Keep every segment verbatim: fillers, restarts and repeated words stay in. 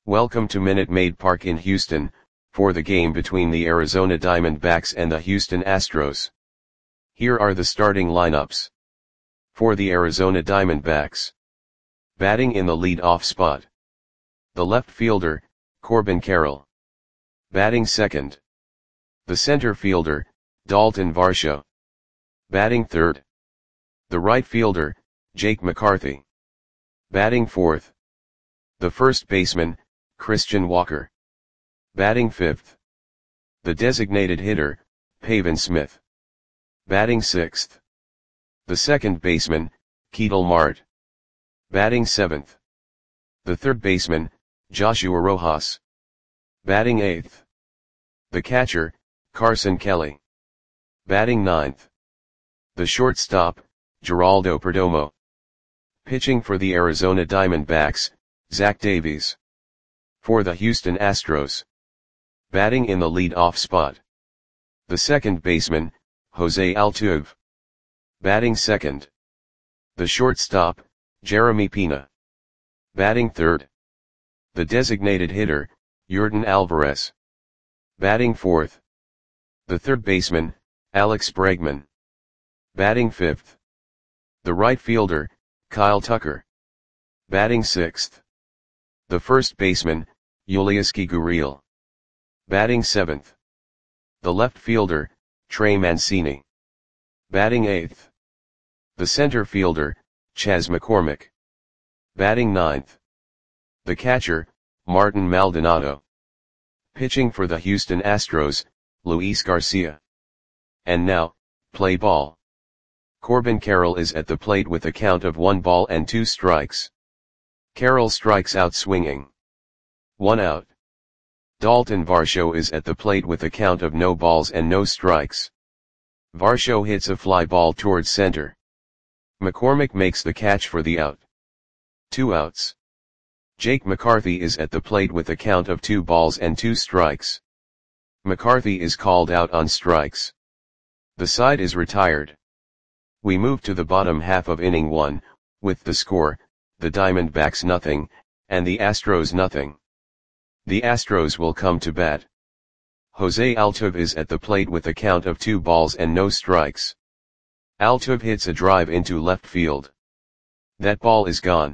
Welcome to Minute Maid Park in Houston, for the game between the Arizona Diamondbacks and the Houston Astros. Here are the starting lineups. For the Arizona Diamondbacks. Batting in the lead-off spot. The left fielder, Corbin Carroll. Batting second. The center fielder, Dalton Varsho. Batting third. The right fielder, Jake McCarthy. Batting fourth. The first baseman, Christian Walker. Batting fifth. The designated hitter, Pavin Smith. Batting sixth. The second baseman, Ketel Marte. Batting seventh. The third baseman, Joshua Rojas. Batting eighth. The catcher, Carson Kelly. Batting ninth. The shortstop, Geraldo Perdomo. Pitching for the Arizona Diamondbacks, Zach Davies. For the Houston Astros. Batting in the lead-off spot. The second baseman, Jose Altuve. Batting second. The shortstop, Jeremy Pena. Batting third. The designated hitter, Yordan Alvarez. Batting fourth. The third baseman, Alex Bregman. Batting fifth. The right fielder, Kyle Tucker. Batting sixth. The first baseman, Yulieski Gurriel. Batting seventh. The left fielder, Trey Mancini. Batting eighth. The center fielder, Chas McCormick. Batting ninth. The catcher, Martin Maldonado. Pitching for the Houston Astros, Luis Garcia. And now, play ball. Corbin Carroll is at the plate with a count of one ball and two strikes. Carroll strikes out swinging. One out. Dalton Varsho is at the plate with a count of no balls and no strikes. Varsho hits a fly ball towards center. McCormick makes the catch for the out. Two outs. Jake McCarthy is at the plate with a count of two balls and two strikes. McCarthy is called out on strikes. The side is retired. We move to the bottom half of inning one, with the score, the Diamondbacks nothing, and the Astros nothing. The Astros will come to bat. Jose Altuve is at the plate with a count of two balls and no strikes. Altuve hits a drive into left field. That ball is gone.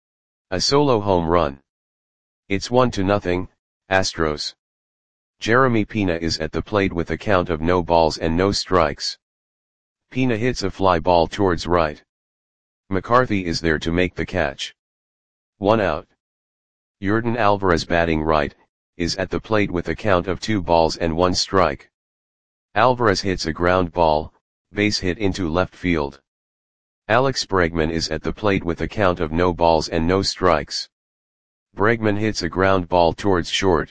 A solo home run. It's one to nothing, Astros. Jeremy Pena is at the plate with a count of no balls and no strikes. Pena hits a fly ball towards right. McCarthy is there to make the catch. One out. Yordan Alvarez batting right, is at the plate with a count of two balls and one strike. Alvarez hits a ground ball, base hit into left field. Alex Bregman is at the plate with a count of no balls and no strikes. Bregman hits a ground ball towards short.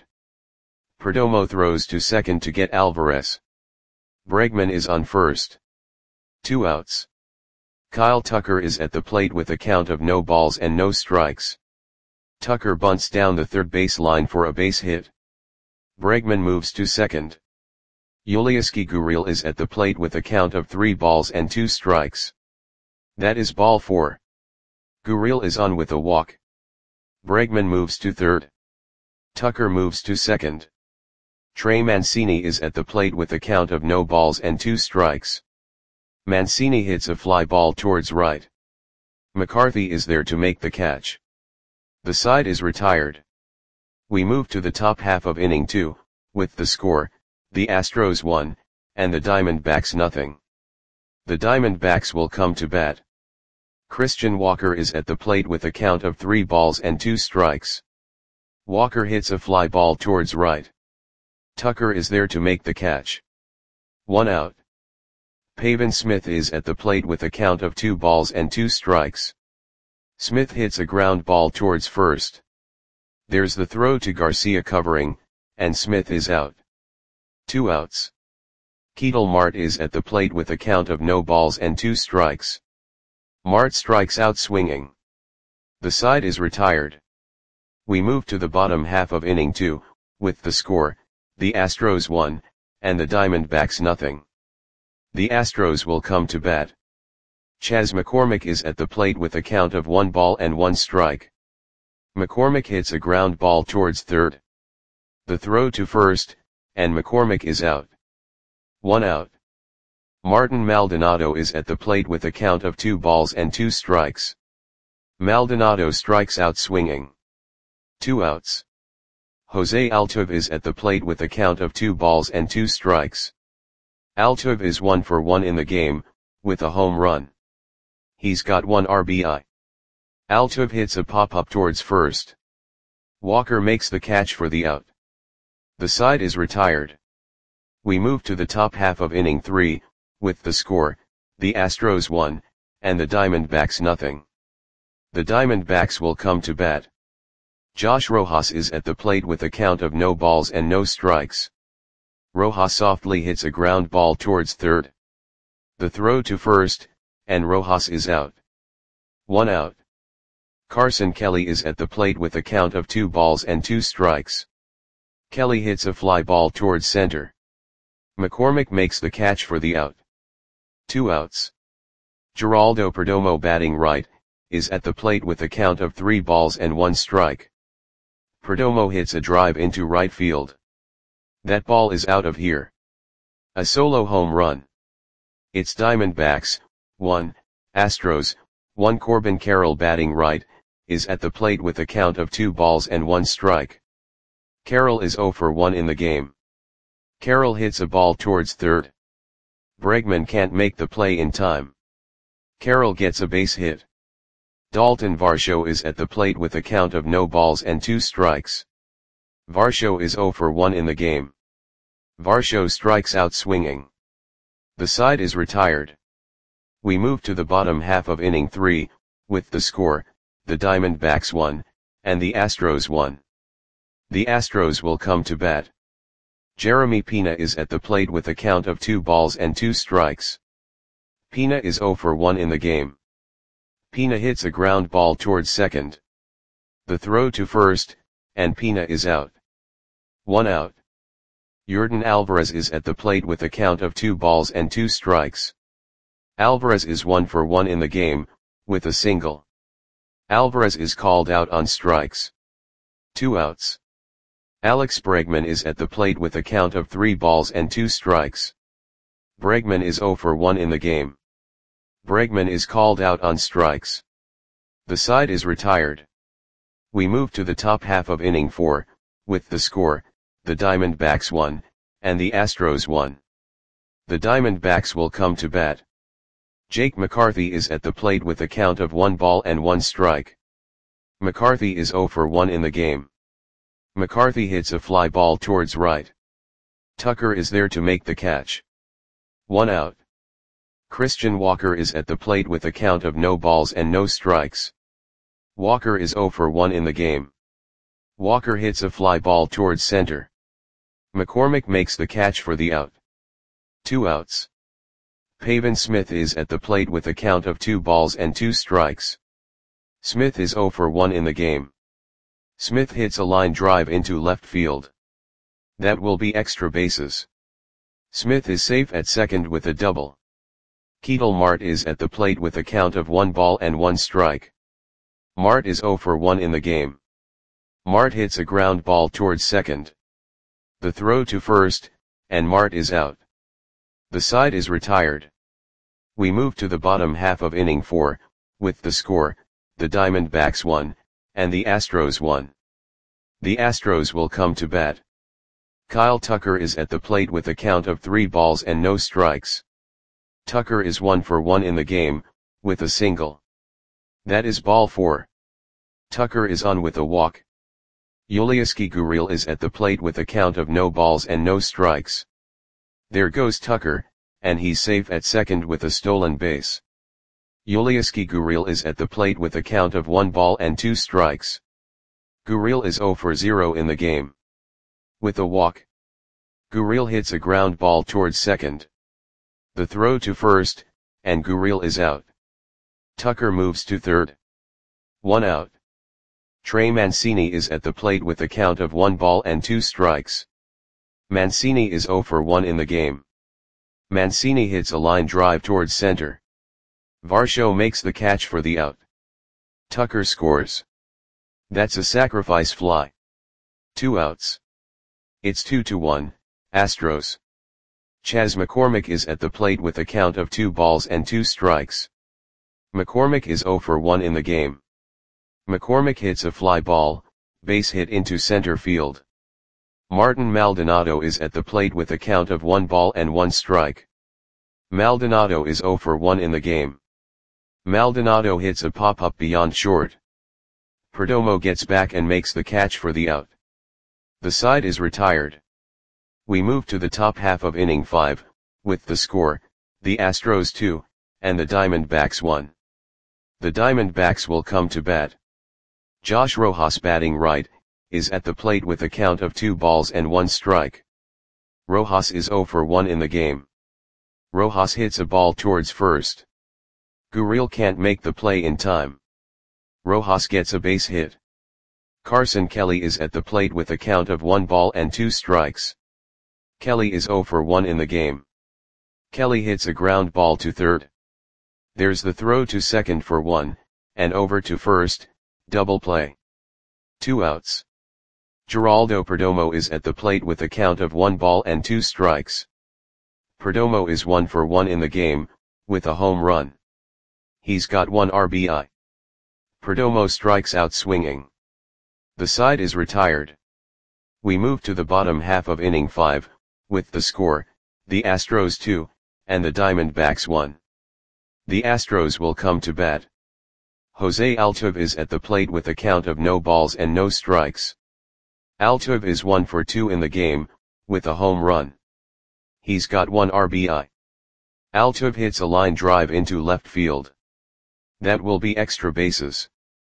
Perdomo throws to second to get Alvarez. Bregman is on first. Two outs. Kyle Tucker is at the plate with a count of no balls and no strikes. Tucker bunts down the third baseline for a base hit. Bregman moves to second. Yulieski Gurriel is at the plate with a count of three balls and two strikes. That is ball four. Gurriel is on with a walk. Bregman moves to third. Tucker moves to second. Trey Mancini is at the plate with a count of no balls and two strikes. Mancini hits a fly ball towards right. McCarthy is there to make the catch. The side is retired. We move to the top half of inning two, with the score, the Astros one, and the Diamondbacks nothing. The Diamondbacks will come to bat. Christian Walker is at the plate with a count of three balls and two strikes. Walker hits a fly ball towards right. Tucker is there to make the catch. One out. Pavin Smith is at the plate with a count of two balls and two strikes. Smith hits a ground ball towards first. There's the throw to Garcia covering, and Smith is out. Two outs. Ketel Marte is at the plate with a count of no balls and two strikes. Marte strikes out swinging. The side is retired. We move to the bottom half of inning two, with the score, the Astros one, and the Diamondbacks nothing. The Astros will come to bat. Chas McCormick is at the plate with a count of one ball and one strike. McCormick hits a ground ball towards third. The throw to first, and McCormick is out. One out. Martin Maldonado is at the plate with a count of two balls and two strikes. Maldonado strikes out swinging. Two outs. Jose Altuve is at the plate with a count of two balls and two strikes. Altuve is one for one in the game, with a home run. He's got one R B I. Altuve hits a pop-up towards first. Walker makes the catch for the out. The side is retired. We move to the top half of inning three, with the score, the Astros one, and the Diamondbacks nothing. The Diamondbacks will come to bat. Josh Rojas is at the plate with a count of no balls and no strikes. Rojas softly hits a ground ball towards third. The throw to first, and Rojas is out. One out. Carson Kelly is at the plate with a count of two balls and two strikes. Kelly hits a fly ball towards center. McCormick makes the catch for the out. Two outs. Geraldo Perdomo, batting right, is at the plate with a count of three balls and one strike. Perdomo hits a drive into right field. That ball is out of here. A solo home run. It's Diamondbacks, one, Astros, one. Corbin Carroll, batting right, is at the plate with a count of two balls and one strike. Carroll is zero for one in the game. Carroll hits a ball towards third. Bregman can't make the play in time. Carroll gets a base hit. Dalton Varsho is at the plate with a count of no balls and two strikes. Varsho is zero for one in the game. Varsho strikes out swinging. The side is retired. We move to the bottom half of inning three, with the score, the Diamondbacks one, and the Astros one. The Astros will come to bat. Jeremy Pena is at the plate with a count of two balls and two strikes. Pena is zero for one in the game. Pena hits a ground ball towards second. The throw to first, and Pena is out. One out. Yordan Alvarez is at the plate with a count of two balls and two strikes. Alvarez is one for one in the game, with a single. Alvarez is called out on strikes. Two outs. Alex Bregman is at the plate with a count of three balls and two strikes. Bregman is zero for one in the game. Bregman is called out on strikes. The side is retired. We move to the top half of inning four, with the score, the Diamondbacks one, and the Astros one. The Diamondbacks will come to bat. Jake McCarthy is at the plate with a count of one ball and one strike. McCarthy is zero for one in the game. McCarthy hits a fly ball towards right. Tucker is there to make the catch. One out. Christian Walker is at the plate with a count of no balls and no strikes. Walker is zero for one in the game. Walker hits a fly ball towards center. McCormick makes the catch for the out. Two outs. Pavin Smith is at the plate with a count of two balls and two strikes. Smith is zero for one in the game. Smith hits a line drive into left field. That will be extra bases. Smith is safe at second with a double. Ketel Marte is at the plate with a count of one ball and one strike. Marte is zero for one in the game. Marte hits a ground ball towards second. The throw to first, and Marte is out. The side is retired. We move to the bottom half of inning four, with the score, the Diamondbacks one, and the Astros one. The Astros will come to bat. Kyle Tucker is at the plate with a count of three balls and no strikes. Tucker is one for one in the game, with a single. That is ball four. Tucker is on with a walk. Yulieski Gurriel is at the plate with a count of no balls and no strikes. There goes Tucker, and he's safe at second with a stolen base. Yulieski Gurriel is at the plate with a count of one ball and two strikes. Gurriel is zero for zero in the game. With a walk. Gurriel hits a ground ball towards second. The throw to first, and Gurriel is out. Tucker moves to third. One out. Trey Mancini is at the plate with a count of one ball and two strikes. Mancini is zero for one in the game. Mancini hits a line drive towards center. Varsho makes the catch for the out. Tucker scores. That's a sacrifice fly. Two outs. It's two to one, Astros. Chas McCormick is at the plate with a count of two balls and two strikes. McCormick is oh for one in the game. McCormick hits a fly ball, base hit into center field. Martin Maldonado is at the plate with a count of one ball and one strike. Maldonado is oh for one in the game. Maldonado hits a pop-up beyond short. Perdomo gets back and makes the catch for the out. The side is retired. We move to the top half of inning five, with the score, the Astros two, and the Diamondbacks one. The Diamondbacks will come to bat. Josh Rojas, batting right, is at the plate with a count of two balls and one strike. Rojas is oh for one in the game. Rojas hits a ball towards first. Gurriel can't make the play in time. Rojas gets a base hit. Carson Kelly is at the plate with a count of one ball and two strikes. Kelly is oh for one in the game. Kelly hits a ground ball to third. There's the throw to second for one, and over to first, double play. Two outs. Geraldo Perdomo is at the plate with a count of one ball and two strikes. Perdomo is one for one in the game, with a home run. He's got one R B I. Perdomo strikes out swinging. The side is retired. We move to the bottom half of inning five, with the score, the Astros two, and the Diamondbacks one. The Astros will come to bat. Jose Altuve is at the plate with a count of no balls and no strikes. Altuve is one for two in the game, with a home run. He's got one R B I. Altuve hits a line drive into left field. That will be extra bases.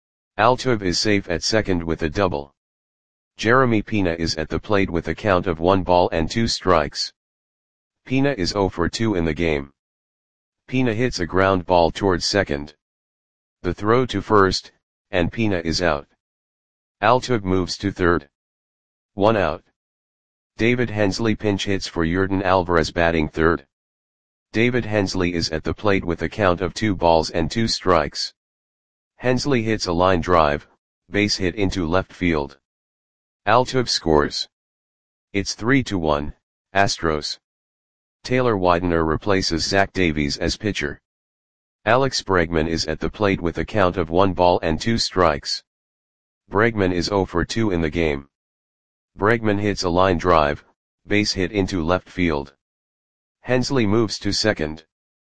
Altuve is safe at second with a double. Jeremy Pena is at the plate with a count of one ball and two strikes. Pena is oh for two in the game. Pena hits a ground ball towards second. The throw to first, and Pena is out. Altuve moves to third. One out. David Hensley pinch hits for Yordan Alvarez, batting third. David Hensley is at the plate with a count of two balls and two strikes. Hensley hits a line drive, base hit into left field. Altuve scores. It's three to one, Astros. Taylor Widener replaces Zach Davies as pitcher. Alex Bregman is at the plate with a count of one ball and two strikes. Bregman is oh for two in the game. Bregman hits a line drive, base hit into left field. Hensley moves to second.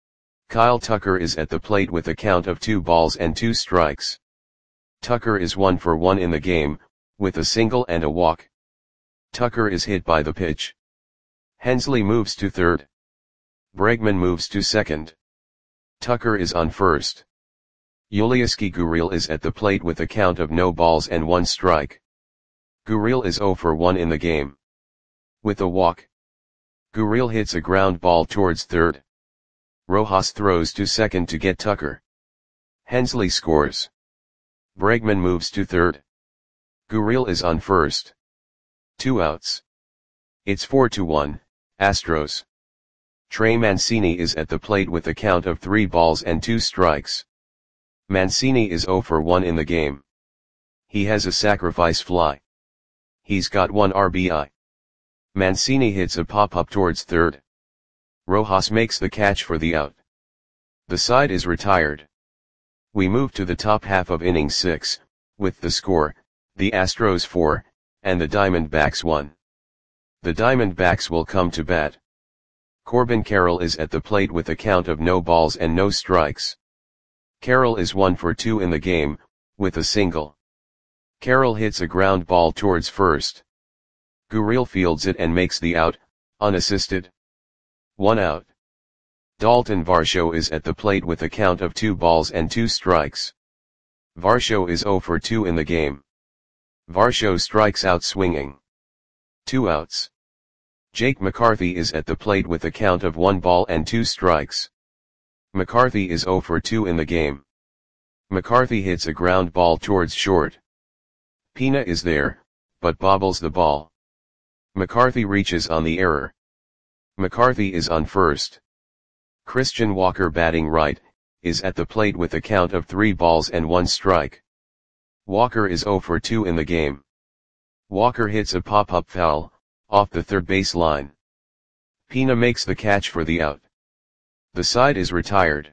Kyle Tucker is at the plate with a count of two balls and two strikes. Tucker is one for one in the game, with a single and a walk. Tucker is hit by the pitch. Hensley moves to third. Bregman moves to second. Tucker is on first. Yulieski Gurriel is at the plate with a count of no balls and one strike. Gurriel is oh for one in the game. With a walk. Gurriel hits a ground ball towards third. Rojas throws to second to get Tucker. Hensley scores. Bregman moves to third. Gurriel is on first. Two outs. It's four to one, Astros. Trey Mancini is at the plate with a count of three balls and two strikes. Mancini is oh for one in the game. He has a sacrifice fly. He's got one R B I. Mancini hits a pop-up towards third. Rojas makes the catch for the out. The side is retired. We move to the top half of inning six, with the score, the Astros four, and the Diamondbacks one. The Diamondbacks will come to bat. Corbin Carroll is at the plate with a count of no balls and no strikes. Carroll is one for two in the game, with a single. Carroll hits a ground ball towards first. Gurriel fields it and makes the out, unassisted. One out. Dalton Varsho is at the plate with a count of two balls and two strikes. Varsho is oh for two in the game. Varsho strikes out swinging. Two outs. Jake McCarthy is at the plate with a count of one ball and two strikes. McCarthy is oh for two in the game. McCarthy hits a ground ball towards short. Pena is there, but bobbles the ball. McCarthy reaches on the error. McCarthy is on first. Christian Walker, batting right, is at the plate with a count of three balls and one strike. Walker is zero for two in the game. Walker hits a pop-up foul, off the third base line. Pina makes the catch for the out. The side is retired.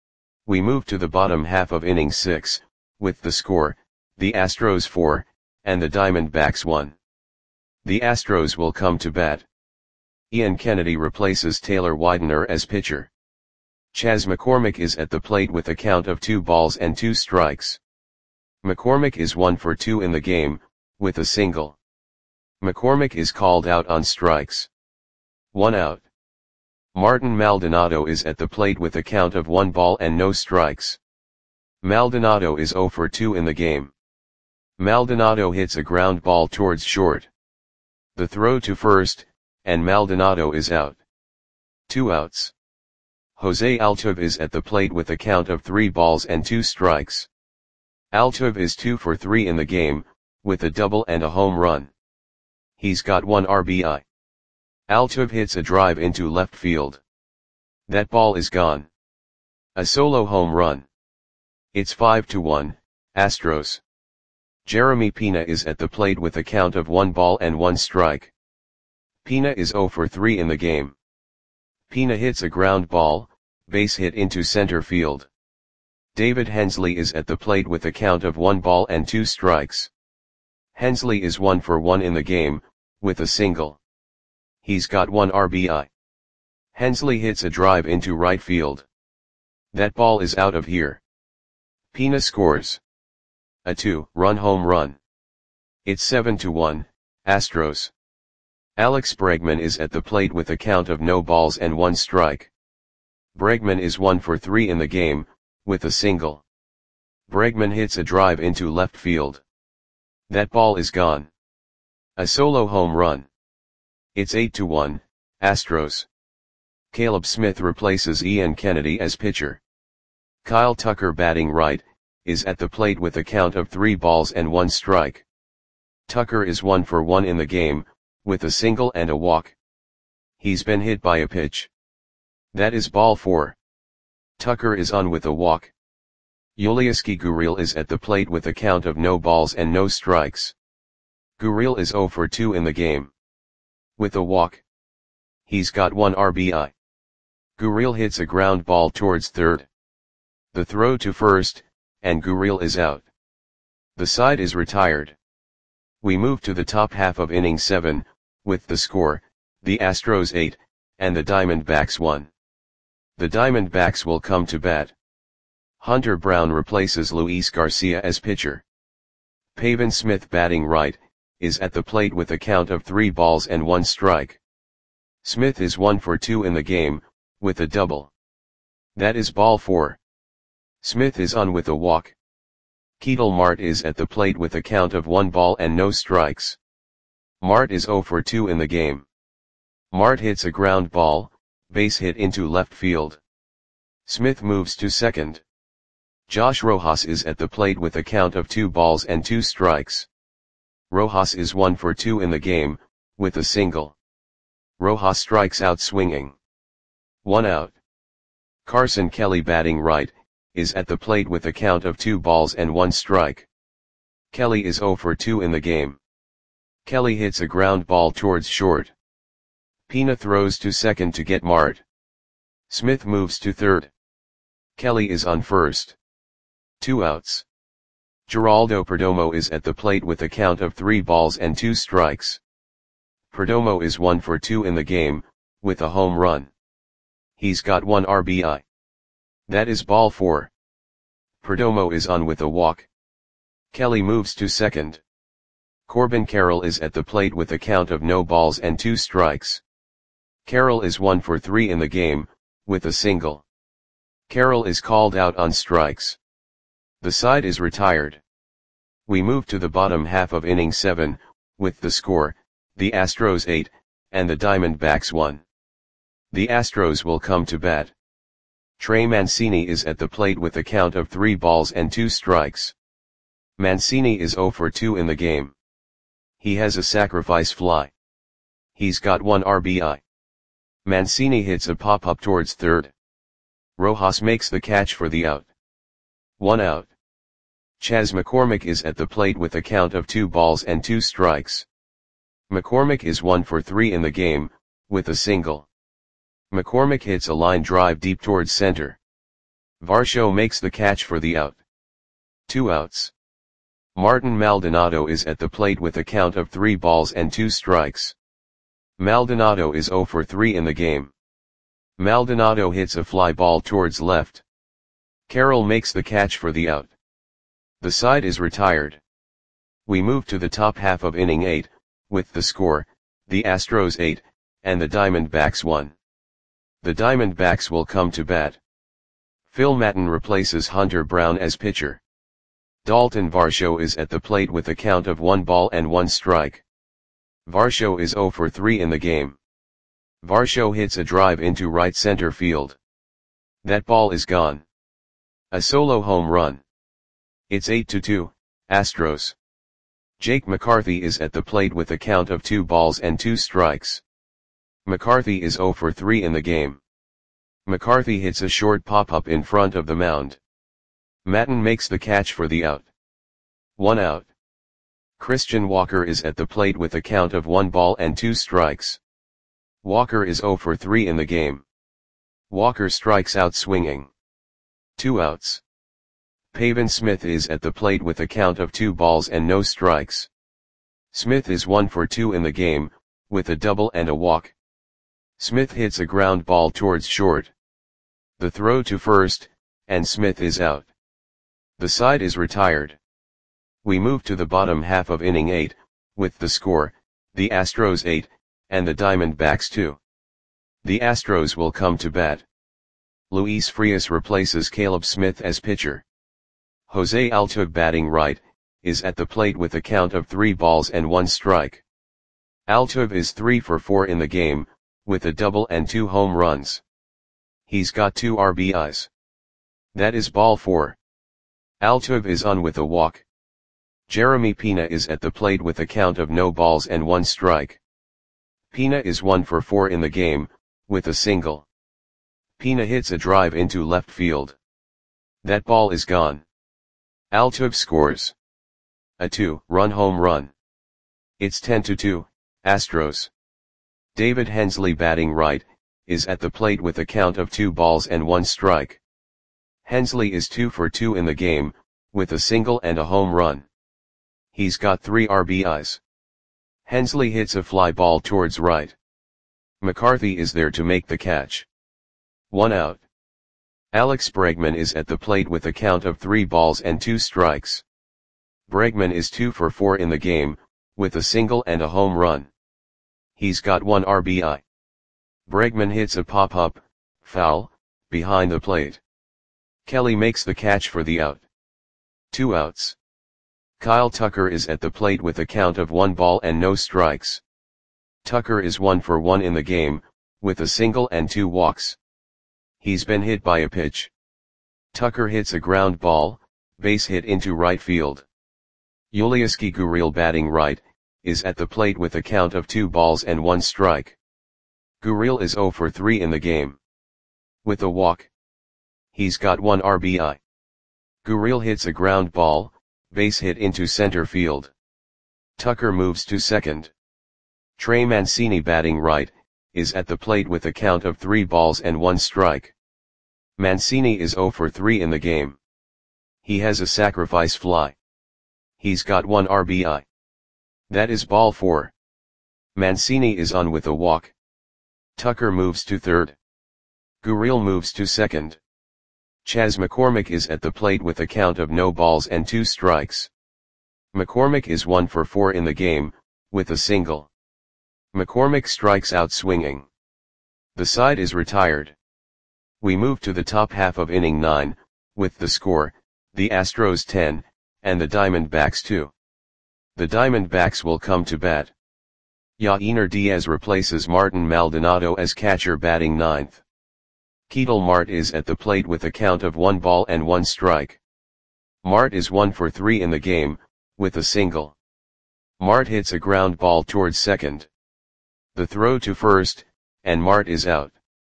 We move to the bottom half of inning six, with the score, the Astros four, and the Diamondbacks one. The Astros will come to bat. Ian Kennedy replaces Taylor Widener as pitcher. Chas McCormick is at the plate with a count of two balls and two strikes. McCormick is one for two in the game, with a single. McCormick is called out on strikes. One out. Martin Maldonado is at the plate with a count of one ball and no strikes. Maldonado is zero for two in the game. Maldonado hits a ground ball towards short. The throw to first, and Maldonado is out. Two outs. Jose Altuve is at the plate with a count of three balls and two strikes. Altuve is two for three in the game, with a double and a home run. He's got one R B I. Altuve hits a drive into left field. That ball is gone. A solo home run. It's five to one, Astros. Jeremy Pina is at the plate with a count of one ball and one strike. Pina is zero for three in the game. Pina hits a ground ball, base hit into center field. David Hensley is at the plate with a count of one ball and two strikes. Hensley is one for one in the game, with a single. He's got one R B I. Hensley hits a drive into right field. That ball is out of here. Pina scores a two-run home run. It's seven to one, Astros. Alex Bregman is at the plate with a count of no balls and one strike. Bregman is one for three in the game, with a single. Bregman hits a drive into left field. That ball is gone. A solo home run. It's eight to one, Astros. Caleb Smith replaces Ian Kennedy as pitcher. Kyle Tucker, batting right, is at the plate with a count of three balls and one strike. Tucker is one for one in the game, with a single and a walk. He's been hit by a pitch. That is ball four. Tucker is on with a walk. Yulieski Gurriel is at the plate with a count of no balls and no strikes. Gurriel is zero for two in the game. With a walk. He's got one R B I. Gurriel hits a ground ball towards third. The throw to first, and Gurriel is out. The side is retired. We move to the top half of inning seven, with the score, the Astros eight, and the Diamondbacks one. The Diamondbacks will come to bat. Hunter Brown replaces Luis Garcia as pitcher. Pavin Smith, batting right, is at the plate with a count of three balls and one strike. Smith is one for two in the game, with a double. That is ball four. Smith is on with a walk. Ketel Marte is at the plate with a count of one ball and no strikes. Marte is zero for two in the game. Marte hits a ground ball, base hit into left field. Smith moves to second. Josh Rojas is at the plate with a count of two balls and two strikes. Rojas is one for two in the game, with a single. Rojas strikes out swinging. One out. Carson Kelly, batting right, is at the plate with a count of two balls and one strike. Kelly is zero for two in the game. Kelly hits a ground ball towards short. Pina throws to second to get Marte. Smith moves to third. Kelly is on first. Two outs. Geraldo Perdomo is at the plate with a count of three balls and two strikes. Perdomo is one for two in the game, with a home run. He's got one R B I. That is ball four. Perdomo is on with a walk. Kelly moves to second. Corbin Carroll is at the plate with a count of no balls and two strikes. Carroll is one for three in the game, with a single. Carroll is called out on strikes. The side is retired. We move to the bottom half of inning seven, with the score, the Astros eight, and the Diamondbacks one. The Astros will come to bat. Trey Mancini is at the plate with a count of three balls and two strikes. Mancini is zero for two in the game. He has a sacrifice fly. He's got one R B I. Mancini hits a pop-up towards third. Rojas makes the catch for the out. One out. Chas McCormick is at the plate with a count of two balls and two strikes. McCormick is one for three in the game, with a single. McCormick hits a line drive deep towards center. Varsho makes the catch for the out. Two outs. Martin Maldonado is at the plate with a count of three balls and two strikes. Maldonado is zero for three in the game. Maldonado hits a fly ball towards left. Carroll makes the catch for the out. The side is retired. We move to the top half of inning eight, with the score, the Astros eight, and the Diamondbacks one. The Diamondbacks will come to bat. Phil Maton replaces Hunter Brown as pitcher. Dalton Varsho is at the plate with a count of one ball and one strike. Varsho is zero for three in the game. Varsho hits a drive into right center field. That ball is gone. A solo home run. It's eight to two, Astros. Jake McCarthy is at the plate with a count of two balls and two strikes. McCarthy is zero for three in the game. McCarthy hits a short pop-up in front of the mound. Maton makes the catch for the out. One out. Christian Walker is at the plate with a count of one ball and two strikes. Walker is zero for three in the game. Walker strikes out swinging. Two outs. Pavin Smith is at the plate with a count of two balls and no strikes. Smith is one for two in the game, with a double and a walk. Smith hits a ground ball towards short. The throw to first, and Smith is out. The side is retired. We move to the bottom half of inning eight, with the score, the Astros eight, and the Diamondbacks two. The Astros will come to bat. Luis Frias replaces Caleb Smith as pitcher. Jose Altuve, batting right, is at the plate with a count of three balls and one strike. Altuve is three for four in the game, with a double and two home runs. He's got two R B Is. That is ball four. Altuve is on with a walk. Jeremy Pena is at the plate with a count of no balls and one strike. Pena is one for four in the game, with a single. Pena hits a drive into left field. That ball is gone. Altuve scores a two-run home run. It's ten to two, Astros. David Hensley, batting right, is at the plate with a count of two balls and one strike. Hensley is two for two in the game, with a single and a home run. He's got three R B Is. Hensley hits a fly ball towards right. McCarthy is there to make the catch. One out. Alex Bregman is at the plate with a count of three balls and two strikes. Bregman is two for four in the game, with a single and a home run. He's got one R B I. Bregman hits a pop-up, foul, behind the plate. Kelly makes the catch for the out. Two outs. Kyle Tucker is at the plate with a count of one ball and no strikes. Tucker is one for one in the game, with a single and two walks. He's been hit by a pitch. Tucker hits a ground ball, base hit into right field. Yulieski Gurriel, batting right, is at the plate with a count of two balls and one strike. Gurriel is zero for three in the game. With a walk. He's got one R B I. Gurriel hits a ground ball, base hit into center field. Tucker moves to second. Trey Mancini, batting right, is at the plate with a count of three balls and one strike. Mancini is zero for three in the game. He has a sacrifice fly. He's got one R B I. That is ball four. Mancini is on with a walk. Tucker moves to third. Gurriel moves to second. Chas McCormick is at the plate with a count of no balls and two strikes. McCormick is one for four in the game, with a single. McCormick strikes out swinging. The side is retired. We move to the top half of inning nine, with the score, the Astros ten, and the Diamondbacks two. The Diamondbacks will come to bat. Yainer Diaz replaces Martin Maldonado as catcher, batting ninth. Ketel Marte is at the plate with a count of one ball and one strike. Marte is one for three in the game, with a single. Marte hits a ground ball towards second. The throw to first, and Marte is out.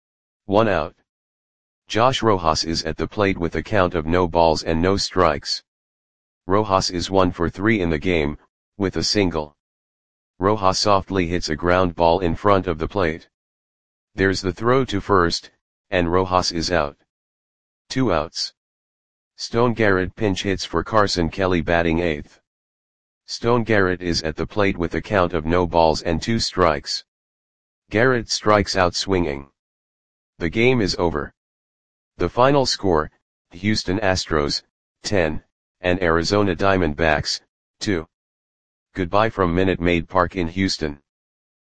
One out. Josh Rojas is at the plate with a count of no balls and no strikes. Rojas is one for three in the game, with a single. Rojas softly hits a ground ball in front of the plate. There's the throw to first, and Rojas is out. Two outs. Stone Garrett pinch hits for Carson Kelly batting eighth. Stone Garrett is at the plate with a count of no balls and two strikes. Garrett strikes out swinging. The game is over. The final score, Houston Astros, ten, and Arizona Diamondbacks, two. Goodbye from Minute Maid Park in Houston.